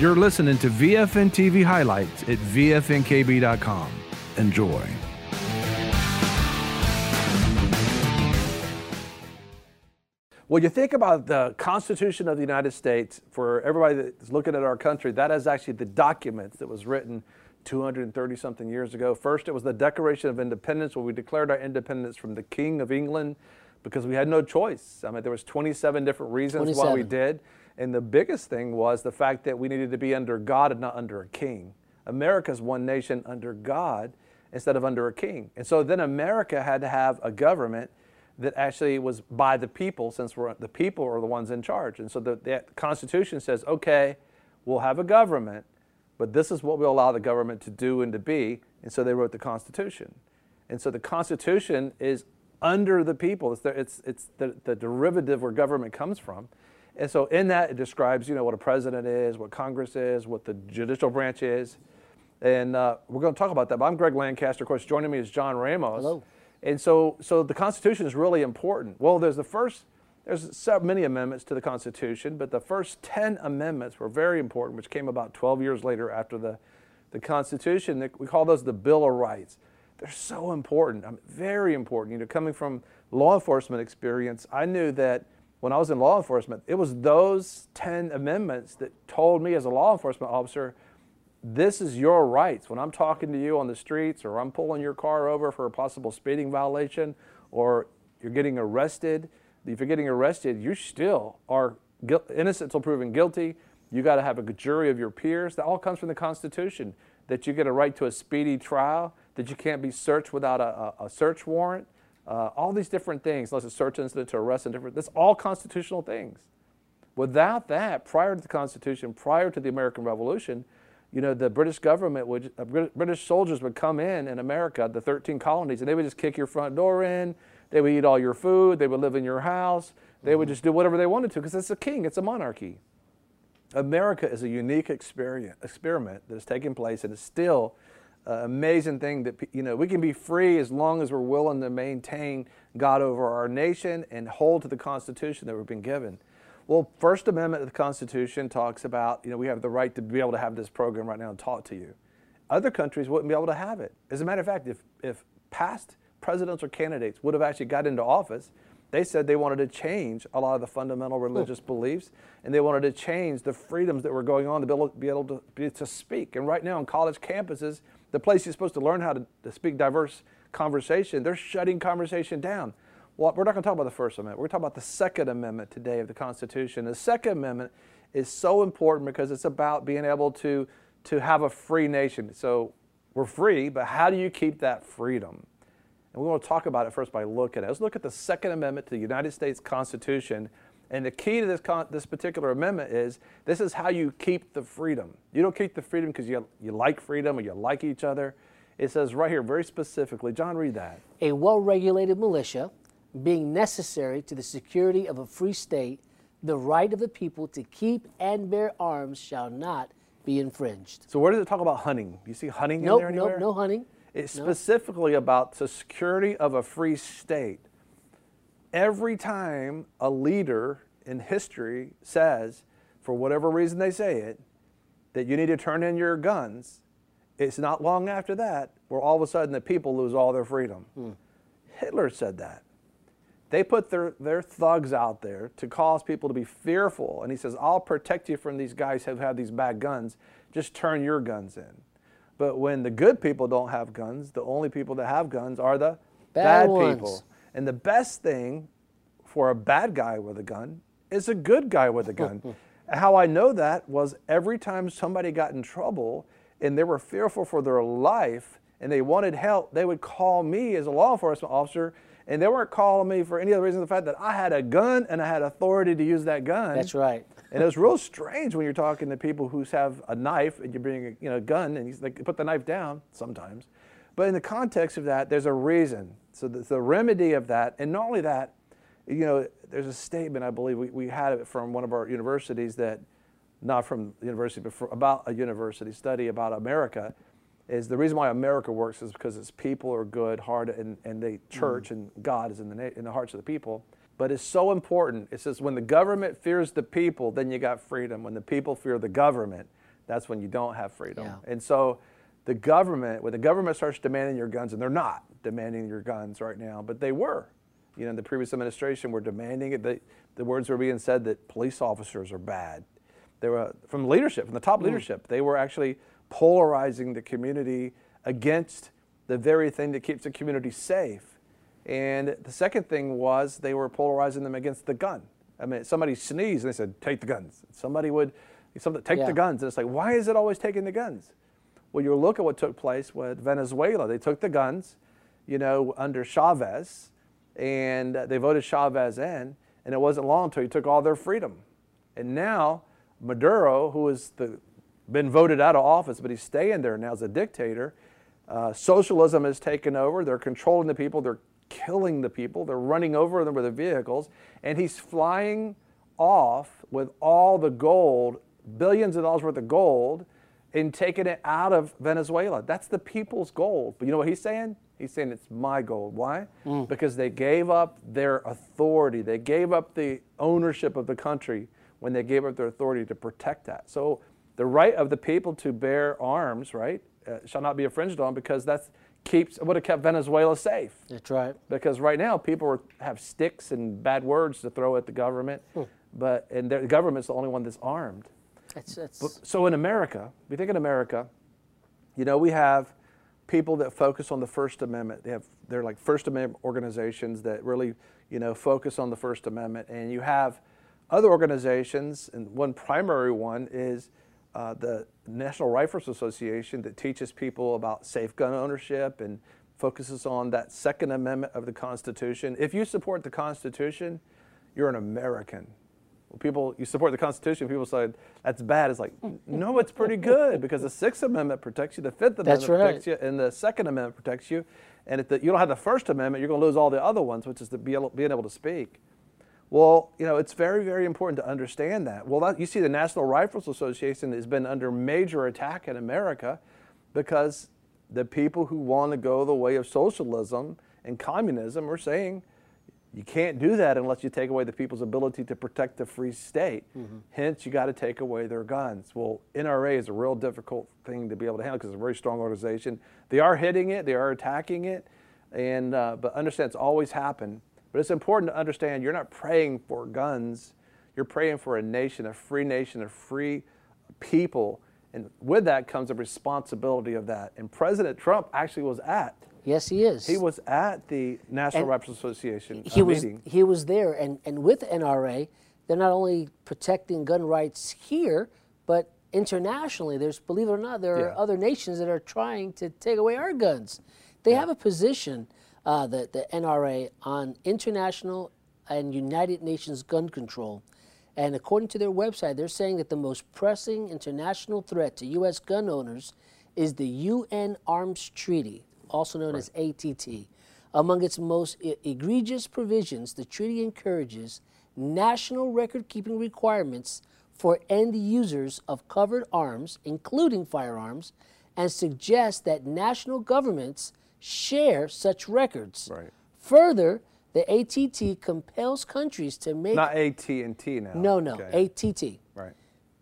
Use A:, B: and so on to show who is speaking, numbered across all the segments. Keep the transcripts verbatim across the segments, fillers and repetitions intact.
A: You're listening to V F N T V highlights at V F N K B dot com. Enjoy.
B: When you think about the Constitution of the United States, for everybody that's looking at our country, that is actually the document that was written two hundred thirty something years ago. First, it was the Declaration of Independence, where we declared our independence from the King of England because we had no choice. I mean, there was twenty-seven different reasons
C: twenty-seven.
B: why we did. And the biggest thing was the fact that we needed to be under God and not under a king. America's one nation under God instead of under a king. And so then America had to have a government that actually was by the people, since we're, the people are the ones in charge. And so the, the Constitution says, okay, we'll have a government, but this is what we'll allow the government to do and to be. And so they wrote the Constitution. And so the Constitution is under the people. It's the, it's, it's the, the derivative where government comes from. And so in that, it describes, you know, what a president is, what Congress is, what the judicial branch is. And uh, we're going to talk about that. But I'm Greg Lancaster. Of course, joining me is John Ramos.
C: Hello.
B: And so, so the Constitution is really important. Well, there's the first, there's so many amendments to the Constitution, but the first ten amendments were very important, which came about twelve years later after the, the Constitution. We call those the Bill of Rights. They're so important, I mean, very important. You know, coming from law enforcement experience, I knew that when I was in law enforcement, it was those ten amendments that told me as a law enforcement officer, this is your rights. When I'm talking to you on the streets, or I'm pulling your car over for a possible speeding violation, or you're getting arrested, if you're getting arrested, you still are innocent until proven guilty. You got to have a jury of your peers. That all comes from the Constitution, that you get a right to a speedy trial, that you can't be searched without a, a, a search warrant, uh, all these different things, unless it's search incident to arrest and different, that's all constitutional things. Without that, prior to the Constitution, prior to the American Revolution, you know, the British government would, uh, British soldiers would come in in America, the thirteen colonies, and they would just kick your front door in. They would eat all your food. They would live in your house. They would just do whatever they wanted to, because it's a king, it's a monarchy. America is a unique experience, experiment that is taking place, and it's still an amazing thing that, you know, we can be free as long as we're willing to maintain God over our nation and hold to the Constitution that we've been given. Well, First Amendment of the Constitution talks about, you know, we have the right to be able to have this program right now and talk to you. Other countries wouldn't be able to have it. As a matter of fact, if, if past presidents or candidates would have actually got into office, they said they wanted to change a lot of the fundamental religious oh. beliefs, and they wanted to change the freedoms that were going on to be able, be able to, be, to speak. And right now on college campuses, the place you're supposed to learn how to, to speak diverse conversation, they're shutting conversation down. Well, we're not going to talk about the First Amendment. We're going to talk about the Second Amendment today of the Constitution. The Second Amendment is so important because it's about being able to, to have a free nation. So we're free, but how do you keep that freedom? And we want to talk about it first by looking at it. Let's look at the Second Amendment to the United States Constitution. And the key to this, con this particular amendment is this is how you keep the freedom. You don't keep the freedom because you, you like freedom or you like each other. It says right here very specifically, John, read that.
C: A well-regulated militia, being necessary to the security of a free state, the right of the people to keep and bear arms shall not be infringed.
B: So where does it talk about hunting? You see hunting
C: nope,
B: in there anywhere?
C: Nope, no hunting.
B: It's
C: nope.
B: specifically about the security of a free state. Every time a leader in history says, for whatever reason they say it, that you need to turn in your guns, it's not long after that where all of a sudden the people lose all their freedom. Hmm. Hitler said that. They put their, their thugs out there to cause people to be fearful. And he says, I'll protect you from these guys who have these bad guns. Just turn your guns in. But when the good people don't have guns, the only people that have guns are the bad, bad people. And the best thing for a bad guy with a gun is a good guy with a gun. How I know that was every time somebody got in trouble and they were fearful for their life and they wanted help, they would call me as a law enforcement officer. And they weren't calling me for any other reason than the fact that I had a gun and I had authority to use that gun.
C: That's right.
B: And it was real strange when you're talking to people who have a knife and you bring a you know, gun and they put the knife down sometimes. But in the context of that, there's a reason. So the, the remedy of that, and not only that, you know, there's a statement, I believe, we, we had it from one of our universities that, not from the university, but for, about a university study about America, is the reason why America works is because its people are good, hard, and, and they church mm. and God is in the, in the hearts of the people. But it's so important. It says when the government fears the people, then you got freedom. When the people fear the government, that's when you don't have freedom.
C: Yeah.
B: And so the government, when the government starts demanding your guns, and they're not demanding your guns right now, but they were. You know, the previous administration were demanding it. They, the words were being said that police officers are bad. They were, from leadership, from the top mm. leadership, they were actually polarizing the community against the very thing that keeps the community safe. And the second thing was they were polarizing them against the gun. I mean, somebody sneezed and they said, take the guns. Somebody would, somebody, take
C: yeah.
B: the guns. And it's like, why is it always taking the guns? Well, you look at what took place with Venezuela. They took the guns, you know, under Chavez, and they voted Chavez in, and it wasn't long until he took all their freedom. And now Maduro, who has been voted out of office, but he's staying there now as a dictator, uh, socialism has taken over. They're controlling the people. They're killing the people. They're running over them with their vehicles, and he's flying off with all the gold, billions of dollars worth of gold, and taking it out of Venezuela. That's the people's gold. But you know what he's saying? He's saying it's my gold. Why? Mm. Because they gave up their authority. They gave up the ownership of the country when they gave up their authority to protect that. So the right of the people to bear arms, right, uh, shall not be infringed on, because that's keeps would have kept Venezuela safe.
C: That's right.
B: Because right now people are, have sticks and bad words to throw at the government, hmm. but and the government's the only one that's armed.
C: That's, that's...
B: But, so in America, we think in America, you know, we have people that focus on the First Amendment. They have they're like First Amendment organizations that really, you know, focus on the First Amendment, and you have other organizations, and one primary one is uh, the National Rifles Association that teaches people about safe gun ownership and focuses on that Second Amendment of the Constitution. If you support the Constitution, you're an American. When people, you support the Constitution, people say, that's bad. It's like, no, it's pretty good, because the Sixth Amendment protects you, the Fifth Amendment
C: that's right.
B: protects you, and the Second Amendment protects you. And if the, you don't have the First Amendment, you're going to lose all the other ones, which is the, be able, being able to speak. Well, you know, it's very, very important to understand that. Well, that, you see the National Rifles Association has been under major attack in America because the people who want to go the way of socialism and communism are saying, you can't do that unless you take away the people's ability to protect the free state. Mm-hmm. Hence, you got to take away their guns. Well, N R A is a real difficult thing to be able to handle because it's a very strong organization. They are hitting it, they are attacking it, and uh, but understand it's always happened. But it's important to understand you're not praying for guns. You're praying for a nation, a free nation, a free people. And with that comes a responsibility of that. And President Trump actually was at.
C: Yes, he is.
B: He was at the National Rifles Association
C: he
B: uh,
C: was,
B: meeting.
C: He was there. And, and with N R A, they're not only protecting gun rights here, but internationally. There's, believe it or not, there yeah. are other nations that are trying to take away our guns. They yeah. have a position, uh, the, the N R A, on international and United Nations gun control. And according to their website, they're saying that the most pressing international threat to U S gun owners is the U N Arms Treaty, also known right. as A T T. Among its most e- egregious provisions, the treaty encourages national record-keeping requirements for end users of covered arms, including firearms, and suggests that national governments share such records.
B: Right.
C: Further, the A T T compels countries to make...
B: Not A T and T now.
C: No, no,
B: okay.
C: A T T.
B: Right.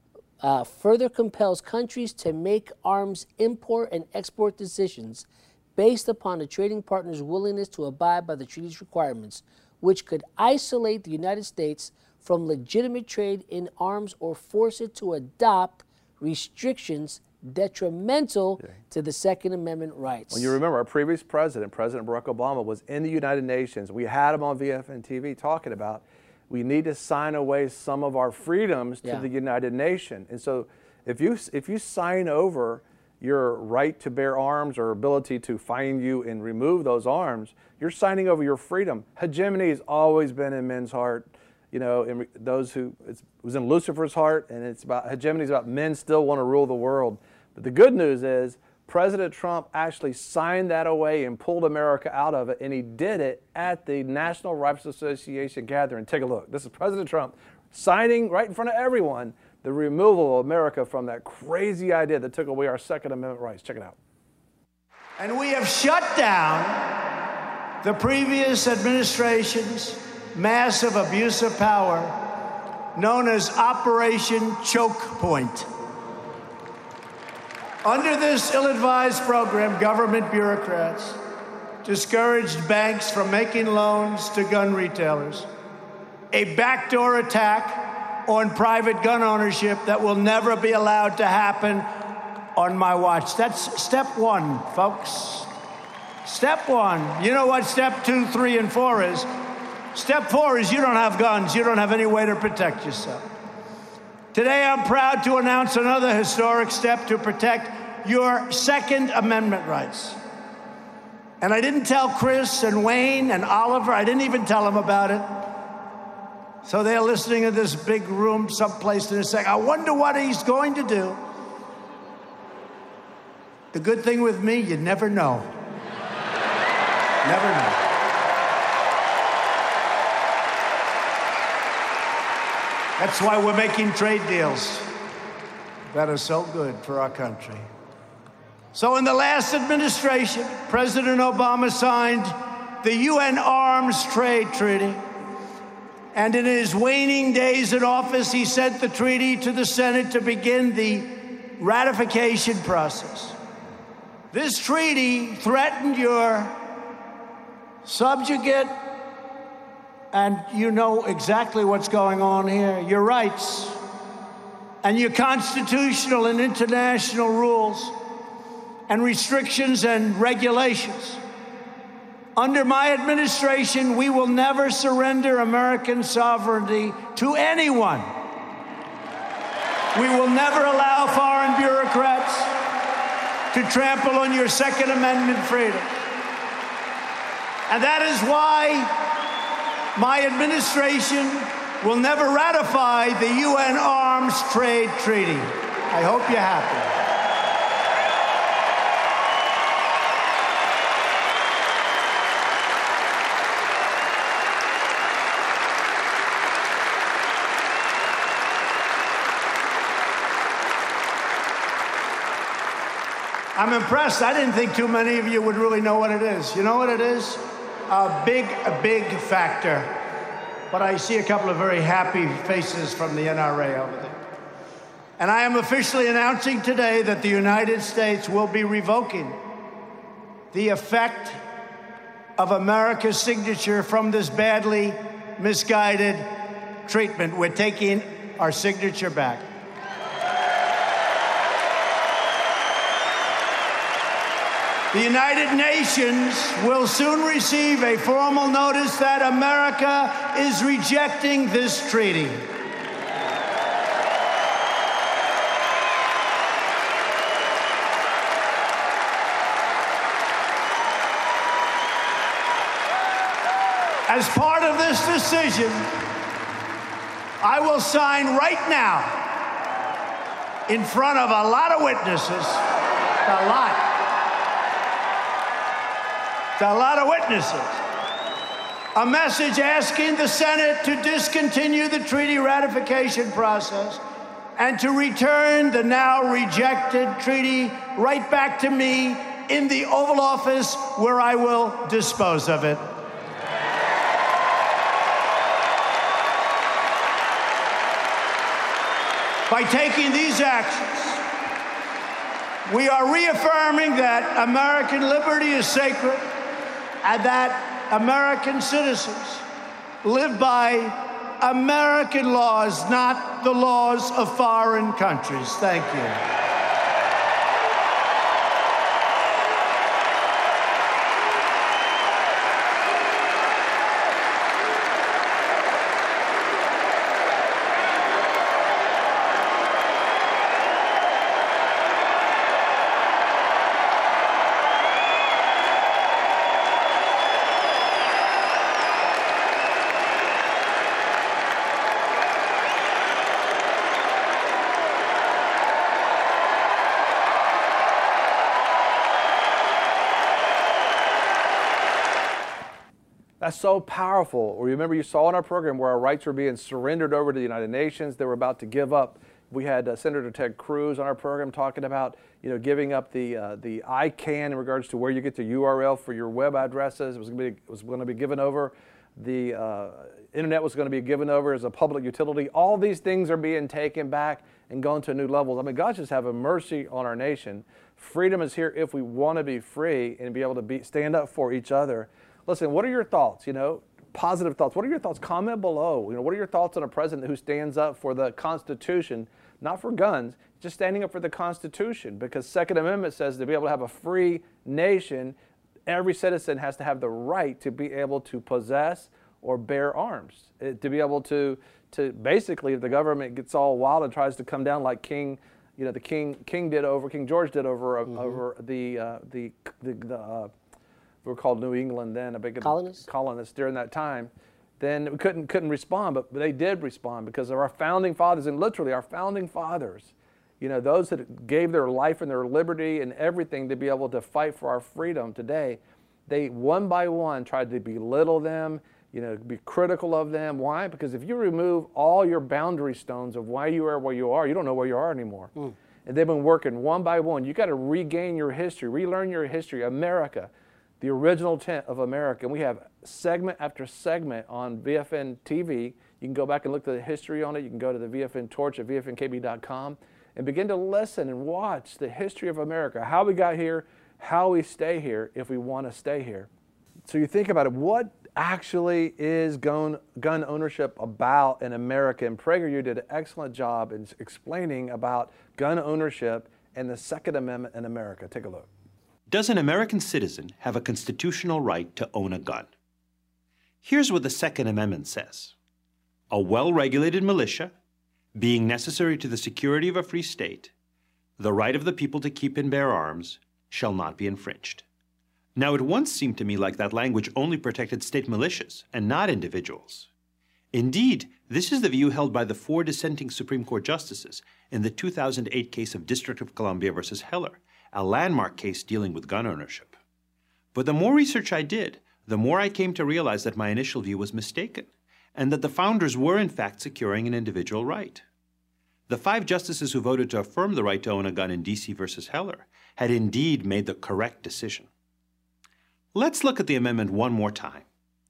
C: Uh, further compels countries to make arms import and export decisions based upon the trading partner's willingness to abide by the treaty's requirements, which could isolate the United States from legitimate trade in arms or force it to adopt restrictions detrimental yeah. to the Second Amendment rights.
B: Well, you remember our previous president, President Barack Obama, was in the United Nations. We had him on V F N T V talking about we need to sign away some of our freedoms to yeah. the United Nations. And so if you if you sign over your right to bear arms or ability to find you and remove those arms, you're signing over your freedom. Hegemony has always been in men's heart. You know, in those who, it was in Lucifer's heart, and it's about, hegemony is about men still want to rule the world. But the good news is President Trump actually signed that away and pulled America out of it, and he did it at the National Rifles Association gathering. Take a look. This is President Trump signing right in front of everyone the removal of America from that crazy idea that took away our Second Amendment rights. Check it out.
D: And we have shut down the previous administration's massive abuse of power known as Operation Choke Point. Under this ill-advised program, government bureaucrats discouraged banks from making loans to gun retailers, a backdoor attack on private gun ownership that will never be allowed to happen on my watch. That's step one, folks. Step one. You know what step two, three, and four is? Step four is you don't have guns. You don't have any way to protect yourself. Today, I'm proud to announce another historic step to protect your Second Amendment rights. And I didn't tell Chris and Wayne and Oliver, I didn't even tell them about it. So they're listening in this big room someplace in a second. I wonder what he's going to do. The good thing with me, you never know. Never know. That's why we're making trade deals that are so good for our country. So in the last administration, President Obama signed the U N Arms Trade Treaty. And in his waning days in office, he sent the treaty to the Senate to begin the ratification process. This treaty threatened your subjugate, and you know exactly what's going on here, your rights and your constitutional and international rules and restrictions and regulations. Under my administration, we will never surrender American sovereignty to anyone. We will never allow foreign bureaucrats to trample on your Second Amendment freedom. And that is why my administration will never ratify the U N Arms Trade Treaty. I hope you're happy. I'm impressed. I didn't think too many of you would really know what it is. You know what it is? A big, a big factor. But I see a couple of very happy faces from the N R A over there. And I am officially announcing today that the United States will be revoking the effect of America's signature from this badly misguided treatment. We're taking our signature back. The United Nations will soon receive a formal notice that America is rejecting this treaty. As part of this decision, I will sign right now, in front of a lot of witnesses, a lot, a lot of witnesses, a message asking the Senate to discontinue the treaty ratification process and to return the now rejected treaty right back to me in the Oval Office, where I will dispose of it. By taking these actions, we are reaffirming that American liberty is sacred and that American citizens live by American laws, not the laws of foreign countries. Thank you.
B: That's so powerful. Remember, you saw in our program where our rights were being surrendered over to the United Nations. They were about to give up. We had uh, Senator Ted Cruz on our program talking about, you know, giving up the uh, the I CANN in regards to where you get the U R L for your web addresses. It was going to be, it was going to be given over. the uh, internet was going to be given over as a public utility. All these things are being taken back and going to new levels. I mean, God just have a mercy on our nation. Freedom is here if we want to be free and be able to be, stand up for each other. Listen, what are your thoughts? You know, positive thoughts. What are your thoughts? Comment below. You know, what are your thoughts on a president who stands up for the Constitution, not for guns, just standing up for the Constitution? Because Second Amendment says to be able to have a free nation, every citizen has to have the right to be able to possess or bear arms, it, to be able to, to basically, if the government gets all wild and tries to come down like King, you know, the King King did over, King George did over mm-hmm. over the uh, the the, the uh, we were called New England then, a big
C: colonists
B: colonists during that time. Then we couldn't couldn't respond, but they did respond because of our founding fathers, and literally our founding fathers, you know, those that gave their life and their liberty and everything to be able to fight for our freedom today. They one by one tried to belittle them, you know, be critical of them. Why? Because if you remove all your boundary stones of why you are where you are, you don't know where you are anymore. Mm. And they've been working one by one. You got to regain your history, relearn your history. America, the original intent of America. And we have segment after segment on V F N T V. You can go back and look at the history on it. You can go to the V F N Torch at V F N K B dot com and begin to listen and watch the history of America, how we got here, how we stay here if we want to stay here. So you think about it, what actually is gun, gun ownership about in America? And PragerU did an excellent job in explaining about gun ownership and the Second Amendment in America. Take a look.
E: Does an American citizen have a constitutional right to own a gun? Here's what the Second Amendment says. A well-regulated militia, being necessary to the security of a free state, the right of the people to keep and bear arms, shall not be infringed. Now, it once seemed to me like that language only protected state militias and not individuals. Indeed, this is the view held by the four dissenting Supreme Court justices in the two thousand eight case of District of Columbia versus Heller, a landmark case dealing with gun ownership. But the more research I did, the more I came to realize that my initial view was mistaken, and that the founders were in fact securing an individual right. The five justices who voted to affirm the right to own a gun in D C versus Heller had indeed made the correct decision. Let's look at the amendment one more time.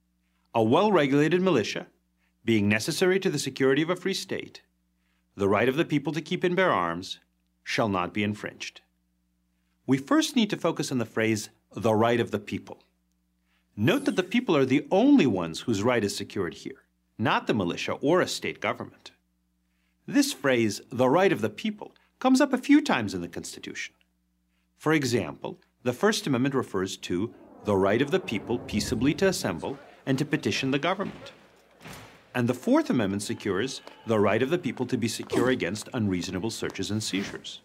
E: A well-regulated militia, being necessary to the security of a free state, the right of the people to keep and bear arms, shall not be infringed. We first need to focus on the phrase, the right of the people. Note that the people are the only ones whose right is secured here, not the militia or a state government. This phrase, the right of the people, comes up a few times in the Constitution. For example, the First Amendment refers to the right of the people peaceably to assemble and to petition the government. And the Fourth Amendment secures the right of the people to be secure against unreasonable searches and seizures.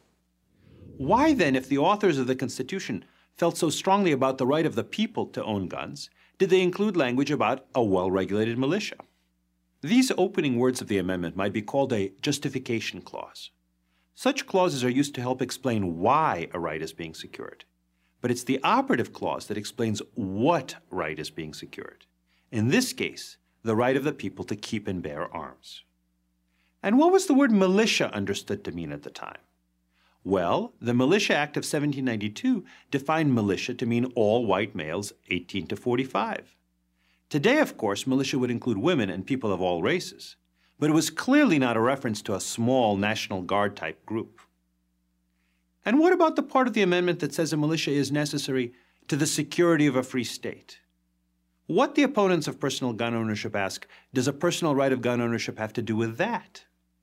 E: Why then, if the authors of the Constitution felt so strongly about the right of the people to own guns, did they include language about a well-regulated militia? These opening words of the amendment might be called a justification clause. Such clauses are used to help explain why a right is being secured. But it's the operative clause that explains what right is being secured. In this case, the right of the people to keep and bear arms. And what was the word militia understood to mean at the time? Well, the Militia Act of seventeen ninety-two defined militia to mean all white males eighteen to forty-five. Today, of course, militia would include women and people of all races, but it was clearly not a reference to a small National Guard-type group. And what about the part of the amendment that says a militia is necessary to the security of a free state? What, the opponents of personal gun ownership ask, does a personal right of gun ownership have to do with that?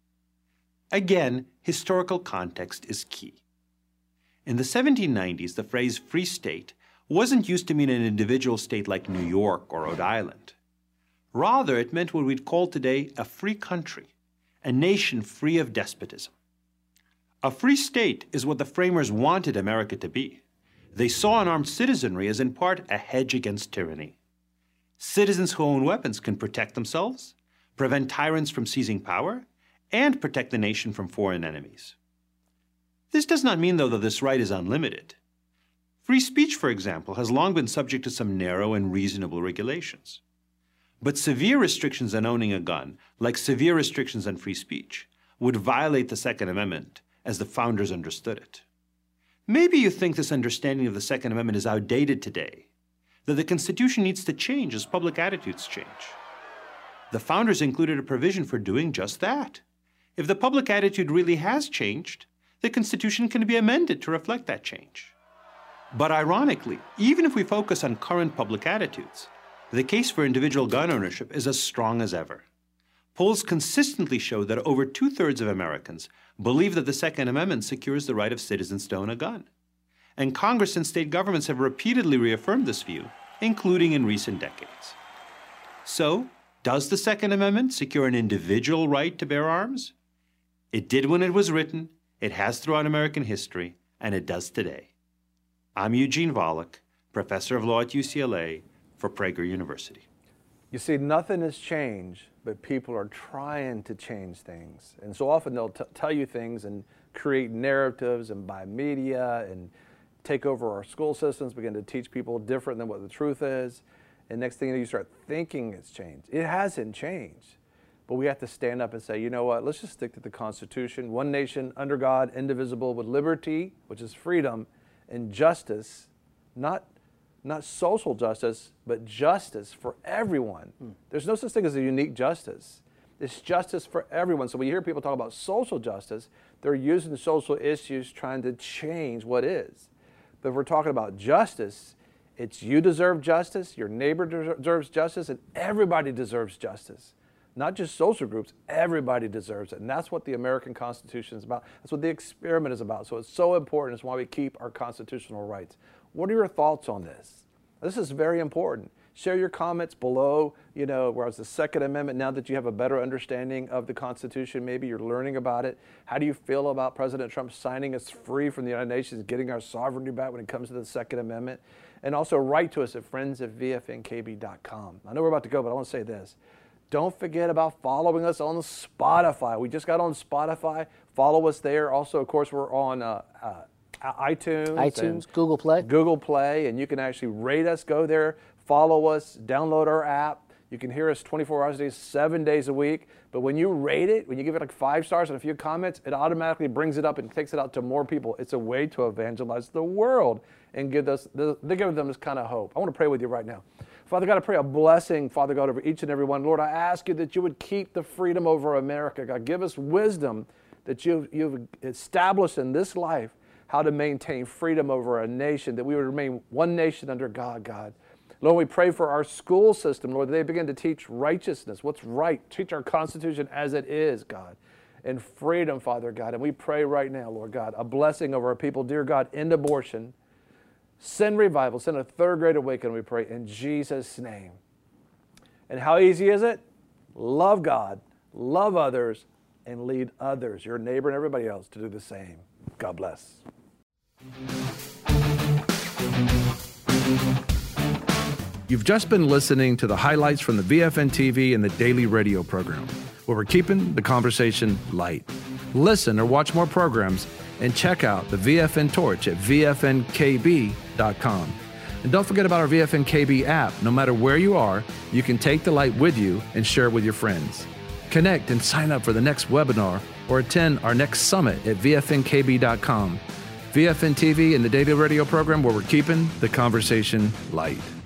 E: Again, historical context is key. In the seventeen nineties, the phrase free state wasn't used to mean an individual state like New York or Rhode Island. Rather, it meant what we'd call today a free country, a nation free of despotism. A free state is what the framers wanted America to be. They saw an armed citizenry as in part a hedge against tyranny. Citizens who own weapons can protect themselves, prevent tyrants from seizing power, and protect the nation from foreign enemies. This does not mean, though, that this right is unlimited. Free speech, for example, has long been subject to some narrow and reasonable regulations. But severe restrictions on owning a gun, like severe restrictions on free speech, would violate the Second Amendment as the founders understood it. Maybe you think this understanding of the Second Amendment is outdated today, that the Constitution needs to change as public attitudes change. The founders included a provision for doing just that. If the public attitude really has changed, the Constitution can be amended to reflect that change. But ironically, even if we focus on current public attitudes, the case for individual gun ownership is as strong as ever. Polls consistently show that over two-thirds of Americans believe that the Second Amendment secures the right of citizens to own a gun. And Congress and state governments have repeatedly reaffirmed this view, including in recent decades. So, does the Second Amendment secure an individual right to bear arms? It did when it was written, it has throughout American history, and it does today. I'm Eugene Volokh, professor of law at U C L A for Prager University.
B: You see, nothing has changed, but people are trying to change things. And so often they'll t- tell you things and create narratives and buy media and take over our school systems, begin to teach people different than what the truth is. And next thing you know, you start thinking it's changed. It hasn't changed. But we have to stand up and say, you know what, let's just stick to the Constitution. One nation under God, indivisible, with liberty, which is freedom, and justice, not, not social justice, but justice for everyone. Hmm. There's no such thing as a unique justice. It's justice for everyone. So when you hear people talk about social justice, they're using social issues trying to change what is. But if we're talking about justice, it's you deserve justice, your neighbor deserves justice, and everybody deserves justice. Not just social groups, everybody deserves it. And that's what the American Constitution is about. That's what the experiment is about. So it's so important. It's why we keep our constitutional rights. What are your thoughts on this? This is very important. Share your comments below, you know, whereas the Second Amendment, now that you have a better understanding of the Constitution, maybe you're learning about it. How do you feel about President Trump signing us free from the United Nations, getting our sovereignty back when it comes to the Second Amendment? And also write to us at friends at V F N K B dot com. I know we're about to go, but I want to say this. Don't forget about following us on Spotify. We just got on Spotify. Follow us there. Also, of course, we're on uh, uh, iTunes.
C: iTunes, Google Play.
B: Google Play, and you can actually rate us, go there, follow us, download our app. You can hear us twenty-four hours a day, seven days a week. But when you rate it, when you give it like five stars and a few comments, it automatically brings it up and takes it out to more people. It's a way to evangelize the world and give us, give them this kind of hope. I want to pray with you right now. Father God, I pray a blessing, Father God, over each and every one. Lord, I ask you that you would keep the freedom over America. God, give us wisdom that you've, you've established in this life, how to maintain freedom over a nation, that we would remain one nation under God, God. Lord, we pray for our school system, Lord, that they begin to teach righteousness, what's right, teach our Constitution as it is, God, and freedom, Father God. And we pray right now, Lord God, a blessing over our people, dear God, end abortion. Send revival, send a third great awakening, we pray, in Jesus' name. And how easy is it? Love God, love others, and lead others, your neighbor and everybody else, to do the same. God bless.
A: You've just been listening to the highlights from the V F N T V and the daily radio program, where we're keeping the conversation light. Listen or watch more programs and check out the V F N Torch at V F N K B dot com. And don't forget about our V F N K B app. No matter where you are, you can take the light with you and share it with your friends. Connect and sign up for the next webinar or attend our next summit at V F N K B dot com. V F N T V and the daily radio program, where we're keeping the conversation light.